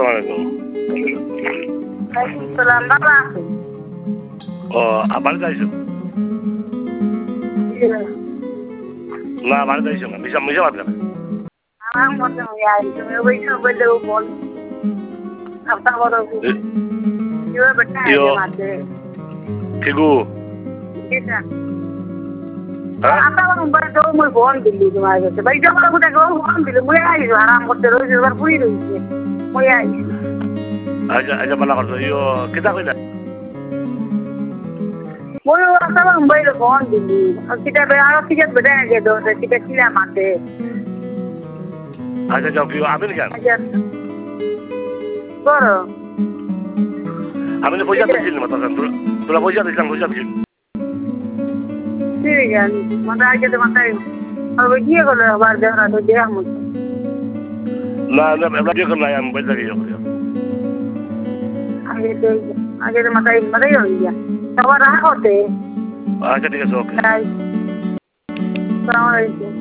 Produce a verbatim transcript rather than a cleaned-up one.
আসসালামু আলাইকুম সালাম বাবা ও বাড়িতে আইসো না বাড়িতে আইসো না মিশা মিশা বাদ কেন আমার মধ্যে আই তুমি ওই সব বলে বল আপনার বড় ইয়ে বেটা ইয়ো আছে কিগু কিটা হ্যাঁ আপনার মোবাইল তো মই ফোন দিলি তোমার কাছে ভাই যখন কোথা গো ফোন দিলি মই আইছো আরাম করতে রইছি এবার পুরি রইছি মই আইছি আচ্ছা আচ্ছা বালা করছো ইয়ো কিতা কইলা মই আপনার মোবাইল ফোন দিলি কিটা বে আর কিটা বেটা আগে দো কিটা ছিলা মাতে আচ্ছা যাও কি আমি কেন আচ্ছা করো আমি তো পয়সা দিয়েছিলি মাথা তোরা পয়সা দিয়েছিলাম পয়সা দিয়েছিলি ঠিক আছে মাথা আগে তো মাথায় আর গিয়ে গেলো আবার দেখা তো দেখা মতো না না এবার দিয়ে করলাই আমি পয়সা দিয়ে করি আগে তো আগে তো মাথায় মাথায় হয়ে গিয়া সবার রাখতে আচ্ছা ঠিক আছে ওকে আসসালামু আলাইকুম